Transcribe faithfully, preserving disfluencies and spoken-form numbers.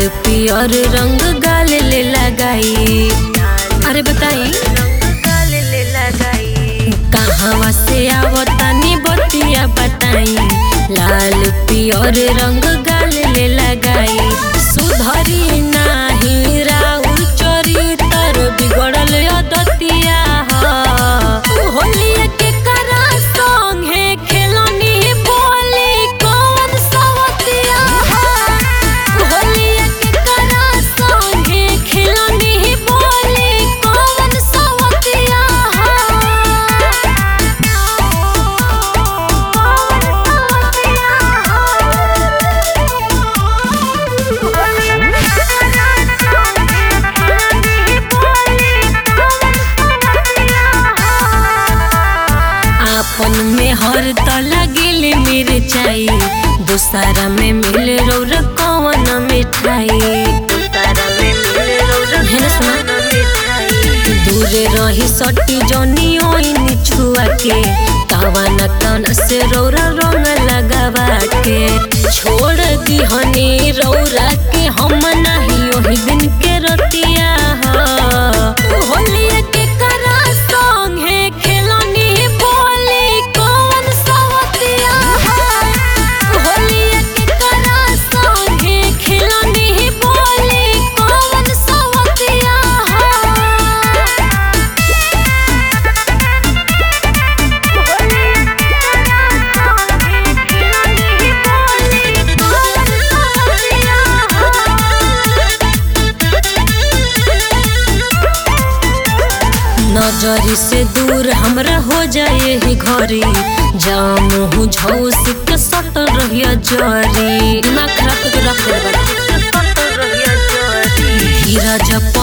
पियर रंग गाल ले लगाई। अरे बताई कहाँ से आवतानी बतिया बताई। लाल पियर रंग गाल ले लगाई। सुधरी नाही राउर चरितर बिगड़ल अदतिया। होलिया के करा संगे खेलनी बोली कौन सवतिया। होलिया के करा संगे खेलनी बोली कौन सवतिया। अपन में हर त लगिल मिर्चाई। दूसरा में मिल रौर कौन मिठाई। दूर रही सटी जनी ओइन छुआ के। कवन कन से रौरा रंग लगावा के। छोड़ दिहनी रौरा के हम नहीं ओही दिन के रतिया। होलिया के करा संगे खेलनी बोली कौन सवतिया। होलिया के करा संगे खेलनी बोली कौन सवतिया। नजरी से दूर हमरा हो जाए ही घरी। जामू झौस के सटल रहिया जरी। दिमाग खराब करके रख दे। धीरज